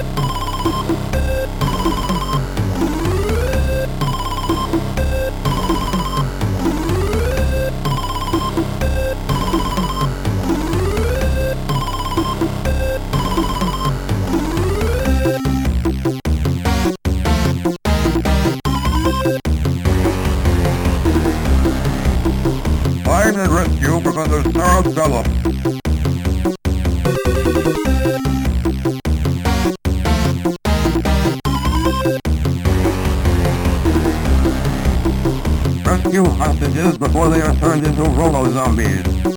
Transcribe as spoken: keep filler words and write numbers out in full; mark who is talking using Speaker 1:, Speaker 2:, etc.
Speaker 1: Find and rescue Professor Sarah Phillips. Rescue hostages before they are turned into robo-zombies.